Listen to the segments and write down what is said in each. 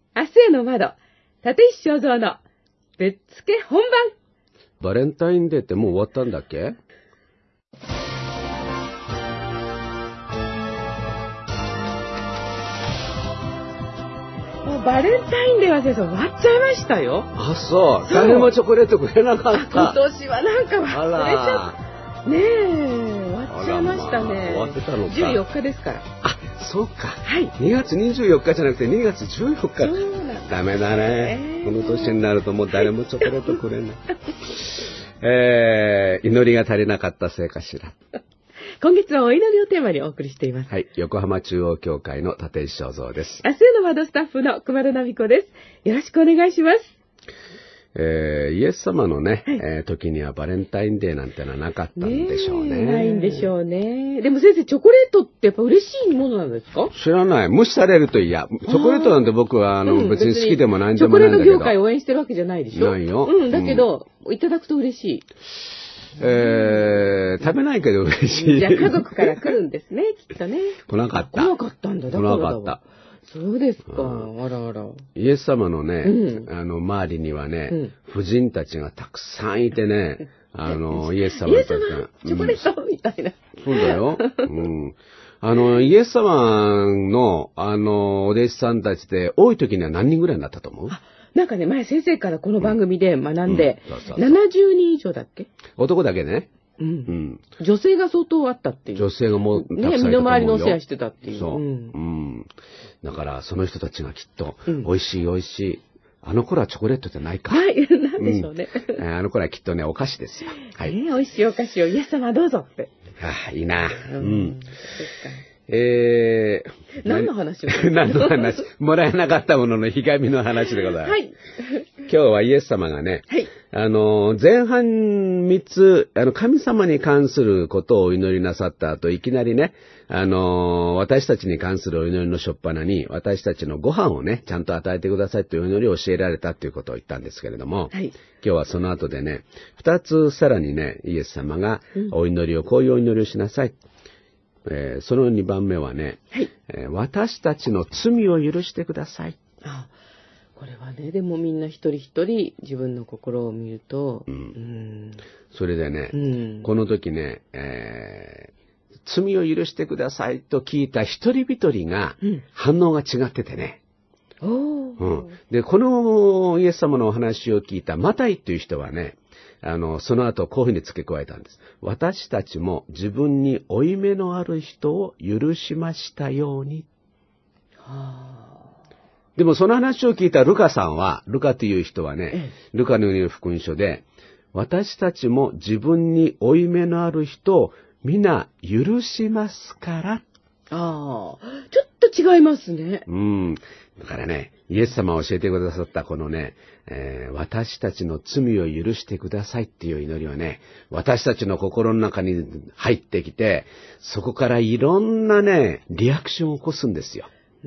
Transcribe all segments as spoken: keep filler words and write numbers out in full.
明日への窓、立石正蔵のぶっつけ本番。 バレンタインデーってもう終わったんだっけ？ もうバレンタインデーは先生終わっちゃいましたよ。 あ、そう。誰もチョコレートくれなかった。 今年はなんか忘れちゃった。ねえ、終わっちゃいましたね。 まあ、終わってたのか。 じゅうよっかですから。 あ、そうか。 はい。 にがつにじゅうよっかじゃなくてにがつじゅうよっか。 そうなんダメだね、えー。この年になるともう誰もチョコレートくれない。えー、祈りが足りなかったせいかしら。 今月はお祈りをテーマにお送りしています。 はい。横浜中央教会の立石正蔵です。 明日への窓スタッフの熊田奈美子です。よろしくお願いします。 えー、イエス様のね、はい、えー、時にはバレンタインデーなんてのはなかったんでしょうね。 ないんでしょうね。でも先生、チョコレートってやっぱ嬉しいものなんですか？ 知らない。無視されると嫌。チョコレートなんて僕はあの、うん、別に好きでも何でもないんだけど。 チョコレート業界を応援してるわけじゃないでしょ？ ないよ。 うん、だけど、うん、いただくと嬉しい。 えー、食べないけど嬉しい。 じゃあ家族から来るんですね、きっとね。 来なかった。 来なかったんだ。だからだ来なかった。 そうですか。あらあら。 イエス様のね、 うん、 あの、周りにはね、 うん、 婦人たちがたくさんいてね、あの、イエス様イエス様、チョコレートみたいな。 そうだよ。うん。あの、イエス様の、あの、お弟子さんたちで多い時には何人ぐらいになったと思う？ なんかね、前先生からこの番組で学んで、ななじゅうにん以上だっけ？ 男だけね。 うん。女性が相当あったっていう。 女性がもうたくさんいたと思うよ。 ね、身の回りのお世話してたっていう。 そう。うん。だからその人たちがきっと、美味しい美味しい。あの頃はチョコレートじゃないか。 はい、なんでしょうね。 あの頃はきっとね、お菓子ですよ。はい。 美味しいお菓子をイエス様どうぞって。 ああ、いいな。うん。えー、何の話を何の話もらえなかったもののひがみの話でございます。はい。今日はイエス様がね、 はい、 あの、前半みっつ、あの、神様に関することをお祈りなさった後、いきなりね、あの、私たちに関するお祈りのしょっぱなに、私たちのご飯をね、ちゃんと与えてくださいというお祈りを教えられたということを言ったんですけれども、 はい、 今日はその後でね、二つさらにね、イエス様がお祈りを、こういうお祈りをしなさい。えー、そのにばんめはね、 はい、 えー、私たちの罪を許してください。 あ、これはね、でもみんな一人一人自分の心を見ると、 うんうん、 それでね、 うん、 この時ね、えー、罪を許してくださいと聞いた一人一人が反応が違っててね、 うんうん、で、このイエス様のお話を聞いたマタイっていう人はね、あの、その後こういうふうに付け加えたんです。私たちも自分に負い目のある人を許しましたように。 はあ、 でもその話を聞いたルカさんは、ルカという人はね、 ええ、 ルカのように福音書で、私たちも自分に負い目のある人を皆許しますから。 ああ、ちょっと違いますね。 うん。だからね、イエス様が教えてくださったこのね、えー、私たちの罪を許してくださいっていう祈りはね、私たちの心の中に入ってきて、そこからいろんなね、リアクションを起こすんですよ。 うん、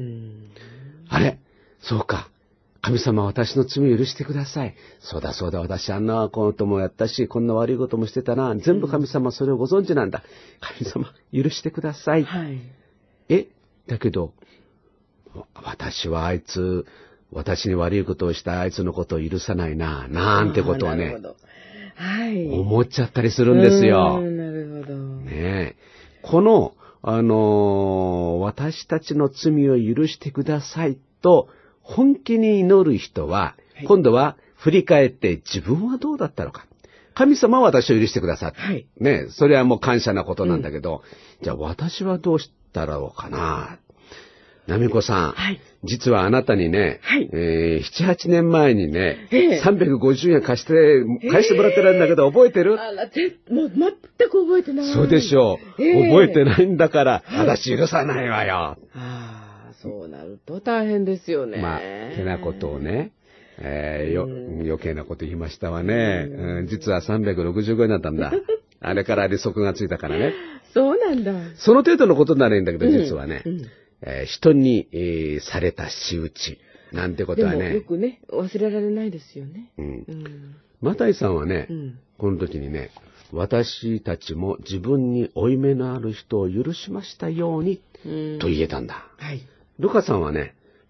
あれ、そうか。神様、私の罪を許してください。そうだそうだ、私あんなこともやったし、こんな悪いこともしてたな。全部神様それをご存知なんだ。神様、許してください。 はい、 え、だけど、私はあいつ、私に悪いことをしたあいつのことを許さないな、なんてことはね、 はい、 思っちゃったりするんですよ。 なるほど。 ねえ。この、あのー、私たちの罪を許してくださいと、本気に祈る人は、はい、今度は振り返って自分はどうだったのか。神様は私を許してくださって。 はい、 ねえ、それはもう感謝なことなんだけど、うん、じゃあ私はどうしたらろうかな。なみこさん、 はい、 実はあなたにね、 はい、 えー、なな、はちねんまえにね、 えー、 さんびゃくごじゅうえん貸して、返してもらってるんだけど、覚えてる？ あら、ぜ、もう全く覚えてない。 そうでしょう。えー、覚えてないんだから、はい、私許さないわよ。 ああ、そうなると大変ですよね。 まあ、てなことをね、えー、よ、余計なこと言いましたわね。うん、実はさんびゃくろくじゅうごえんだったんだ。あれから利息がついたからね。 そうなんだ。 その程度のことならいいんだけど、実はね、 うんうん、 えー、人に、えー、された仕打ちなんてことはね。 でもよくね、忘れられないですよね。 うんうん、マタイさんはね、うん、この時にね、私たちも自分に負い目のある人を許しましたように、と言えたんだ。 はい。 ルカさんはね、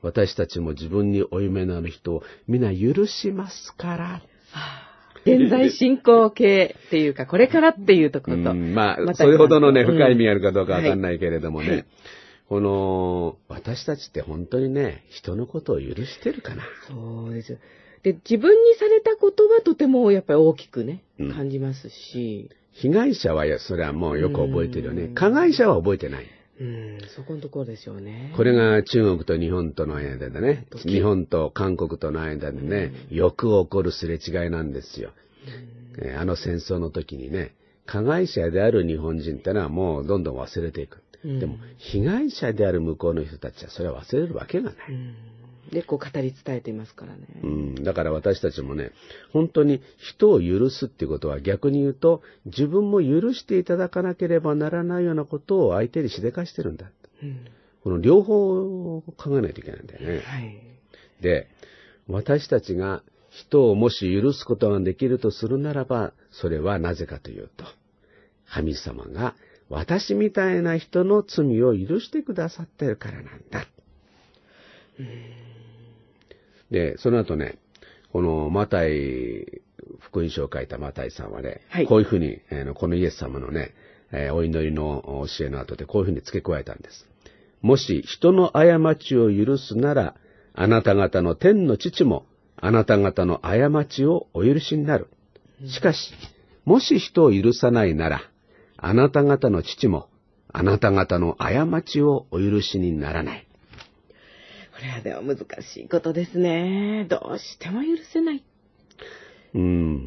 私たちも自分に負い目のある人を皆許しますから。 現在進行形っていうか、これからっていうところと。 うん、まあ、それほどのね、深い意味あるかどうかわかんないけれどもね。はいはい、この、私たちって本当にね、人のことを許してるかな。 そうですよ。で、自分にされたことはとてもやっぱり大きくね、感じますし。 うん、被害者はそれはもうよく覚えてるよね。加害者は覚えてない。 うん、そこのところですよね。 これが中国と日本との間でね、日本と韓国との間でね、よく起こるすれ違いなんですよ。えー、あの戦争の時にね、加害者である日本人ってのはもうどんどん忘れていく。うん、でも、被害者である向こうの人たちはそれは忘れるわけがない。うん、 で、こう語り伝えていますからね。 うん。だから私たちもね、本当に人を許すっていうことは逆に言うと、自分も許していただかなければならないようなことを相手にしでかしてるんだ。うん、この両方を考えないといけないんだよね。はい、で、私たちが人をもし許すことができるとするならば、それはなぜかというと、神様が私みたいな人の罪を許してくださってるからなんだ。うんで、その後ね、このマタイ、福音書を書いたマタイさんはね、はい、こういうふうに、えー、このイエス様のね、えー、お祈りの教えの後でこういうふうに付け加えたんです。もし人の過ちを許すなら、あなた方の天の父もあなた方の過ちをお許しになる。しかし、もし人を許さないなら、あなた方の父もあなた方の過ちをお許しにならない。 これはでも難しいことですね。どうしても許せない。 うん、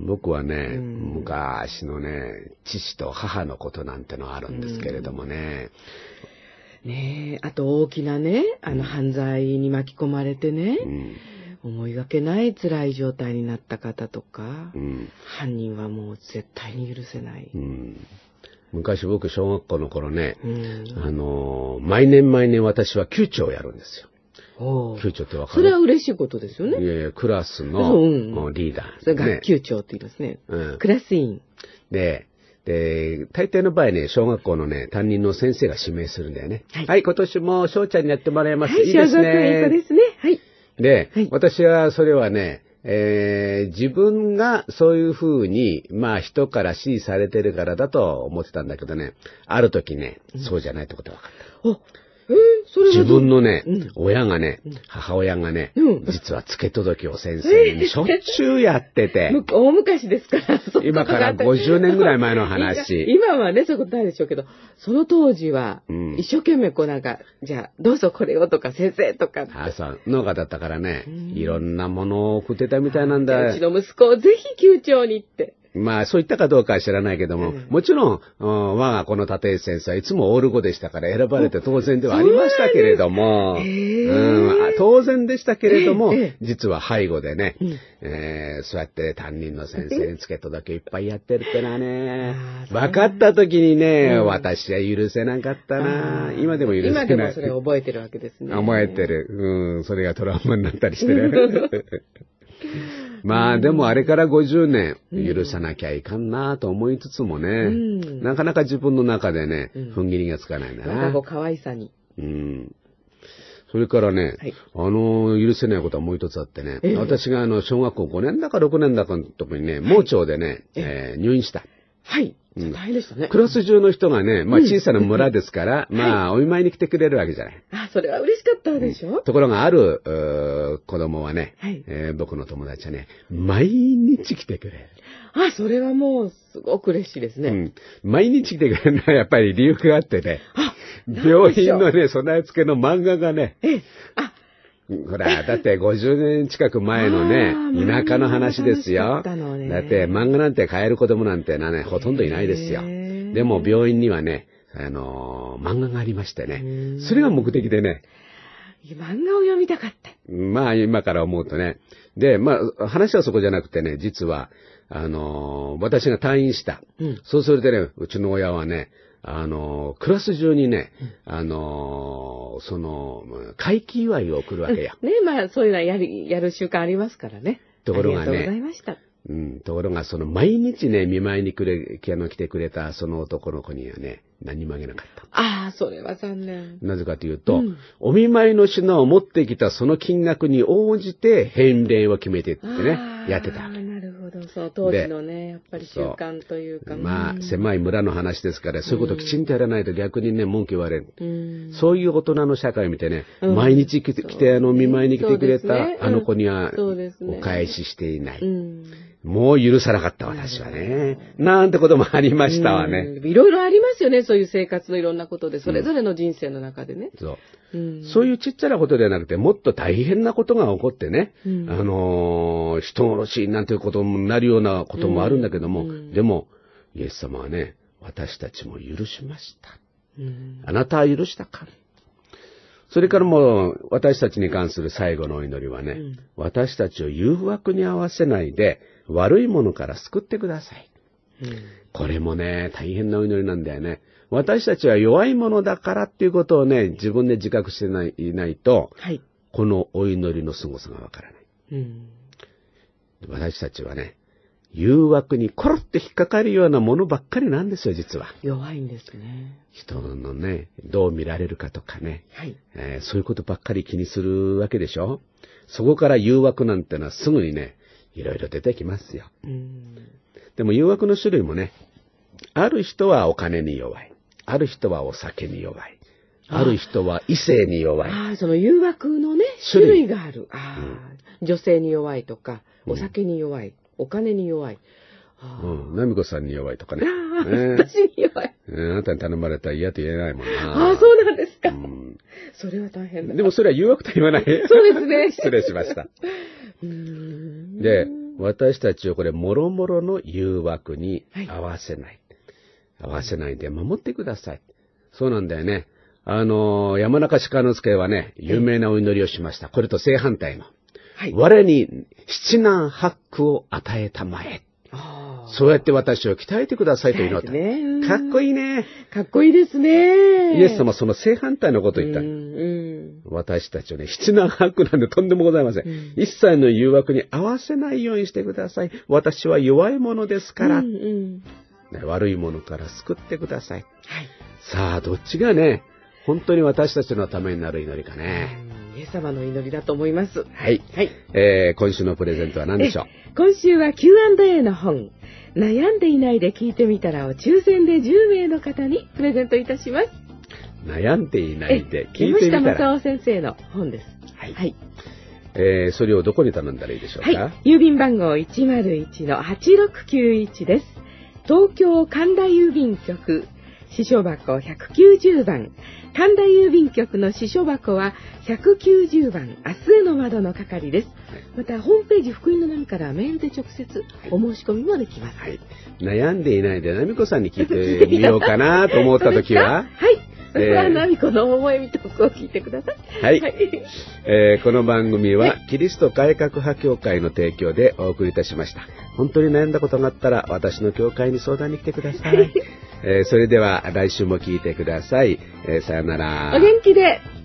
僕はね、うん、昔のね、父と母のことなんてのがあるんですけれどもね。 うん、ねえ、あと大きなね、あの犯罪に巻き込まれてね、うん、思いがけない辛い状態になった方とか、うん、犯人はもう絶対に許せない。うん、 昔僕小学校の頃ね、うん、あの毎年毎年私は級長をやるんですよ。級長ってわかる？ それは嬉しいことですよね。 いやいや、クラスのリーダー、ね。 それ学級長って言いますね。うん、クラス委員。 で、で、大抵の場合ね、小学校のね、担任の先生が指名するんだよね。はい、はい、今年も翔ちゃんにやってもらいます。はい、いいですね。小学いい子ですね。はい。 で、はい、私はそれはね、えー、自分がそういうふうに、まあ人から指示されてるからだと思ってたんだけどね、ある時ね、うん、そうじゃないってことが分かった。えー、それは自分のね、うん、親がね、うん、母親がね、うん、実は付け届けを先生にしょっちゅうやってて。 大昔ですから。 今からごじゅうねんぐらい前の話。 今はね、そういうことないでしょうけど、その当時は、一生懸命こうなんか、じゃあ、どうぞこれをとか先生とか。 あ、そう、農家だったからね、いろんなものを送ってたみたいなんだ。 うちの息子をぜひ級長にって。 まあ、そう言ったかどうかは知らないけども、うん、もちろん、我がこの立石先生はいつもオールごでしたから選ばれて当然ではありましたけれども、うん、当然でしたけれども、実は背後でね、うんえー、そうやって担任の先生に付け届けいっぱいやってるってのはね、分かった時にね、うん、私は許せなかったな。今でも許せない。 今でもそれを覚えてるわけですね。 覚えてる。うん、それがトラウマになったりしてる。まあでもあれからごじゅうねん許さなきゃいかんなと思いつつもね、うん、なかなか自分の中でね、うん、踏ん切りがつかないんだな。 なんかこう可愛さに。 うん。それからね、はい、あの、許せないことはもう一つあってね、えー、私があの、小学校ごねんだかろくねんだかの時にね、盲腸でね、はいえー、入院した。 はい。大変でしたね。 クラス中の人がね、まあ小さな村ですから、うん、まあお見舞いに来てくれるわけじゃない。 あ、それは嬉しかったでしょ、うん、 ところがある、子供はね、はいえー、僕の友達はね、毎日来てくれる。 あ、それはもうすごく嬉しいですね。うん。 毎日来てくれるのはやっぱり理由があってね、あ病院のね、備え付けの漫画がね、えあほら、だってごじゅうねん近く前のね、田舎の話ですよ。だって漫画なんて買える子供なんてのはね、ほとんどいないですよ。でも病院にはね、あのー、漫画がありましてね、それが目的でね。 漫画を読みたかった。 まあ今から思うとね。で、まあ話はそこじゃなくてね、実は、あのー、私が退院した。うん、そうするとね、うちの親はね、あの、クラス中にね、うん、あの、その、会期祝いを送るわけや。 ね、まあ、そういうのはやる、やる習慣ありますからね。 ところがね、 ありがとうございました。 うん、ところが、その毎日ね、見舞いにくれ、あの来てくれたその男の子にはね、何もあげなかった。 ああ、それは残念。 なぜかというと、 うん、お見舞いの品を持ってきたその金額に応じて返礼を決めてってね、やってた。 なるほど。そう、当時のね、やっぱり習慣というか。 まあ、狭い村の話ですから、そういうことをきちんとやらないと逆にね、文句言われる。うん、そういう大人の社会を見てね、うん、毎日来て、来てあの、見舞いに来てくれた、ね、あの子には、お返ししていない。うん、もう許さなかった私はね。なんてこともありましたわね。 いろいろありますよね、そういう生活のいろんなことで、それぞれの人生の中でね。 うん、そう。うん、そういうちっちゃなことではなくて、もっと大変なことが起こってね、うん、あのー、人殺しなんていうことになるようなこともあるんだけども、うん、でも、イエス様はね、私たちも許しました。うん、あなたは許したか。それからもう、私たちに関する最後のお祈りはね、うん、私たちを誘惑に合わせないで、悪いものから救ってください。うん、これもね、大変なお祈りなんだよね。私たちは弱いものだからっていうことをね、自分で自覚してない、いないと、はい、このお祈りの凄さがわからない。うん、私たちはね、誘惑にコロって引っかかるようなものばっかりなんですよ、実は。 弱いんですね。 人のね、どう見られるかとかね、はいえー、そういうことばっかり気にするわけでしょ。そこから誘惑なんてのはすぐにね、いろいろ出てきますよ。うん、でも誘惑の種類もね、ある人はお金に弱い。ある人はお酒に弱い。ある人は異性に弱い。 ああ、その誘惑のね、種類がある。ああ、うん、女性に弱いとか、お酒に弱い、うん、お金に弱い。 あうん、ナミコさんに弱いとかね。 ああ、ね、私に弱い、 えー。あなたに頼まれたら嫌と言えないもんな。 ああ、そうなんですか。うん、それは大変だ。 でもそれは誘惑と言わない。 そうですね。 失礼しました。うーんで、私たちをこれ、もろもろの誘惑に合わせない。はい、合わせないで守ってください。そうなんだよね。あのー、山中鹿之助はね、有名なお祈りをしました。これと正反対の。はい、我に七難八苦を与えたまえ。そうやって私を鍛えてくださいと祈った。ね、かっこいいね。 かっこいいですね。 イエス様はその正反対のことを言った。うんうん、私たちをね、七難八苦なんてとんでもございません。うん、一切の誘惑に合わせないようにしてください。私は弱いものですから。うんうんね、悪いものから救ってください。はい、さあ、どっちがね、本当に私たちのためになる祈りかね。 イエス様の祈りだと思います。 はい。はい。えー、今週のプレゼントは何でしょう？ 今週は キューアンドエー の本、悩んでいないで聞いてみたらを抽選でじゅうめいの方にプレゼントいたします。 悩んでいないで聞いてみたら。 山下正夫先生の本です。はい。はい、 えー、それをどこに頼んだらいいでしょうか？ はい。郵便番号 いちまるいちのはちろくきゅういち です。東京神田郵便局、支所箱ひゃくきゅうじゅうばん。神田郵便局の支所箱はひゃくきゅうじゅうばん、明日への窓の係です。はい、また、ホームページ福音の波からメールで直接お申し込みもできます。はい、 悩んでいないで、ナミコさんに聞いてみようかなと思ったときははい。それはナミコの思いみトークを聞いてください。 はい。はい、えー、この番組は、キリスト改革派協会の提供でお送りいたしました。本当に悩んだことがあったら、私の協会に相談に来てください。えー、それでは来週も聞いてください。えー、さよなら。 お元気で。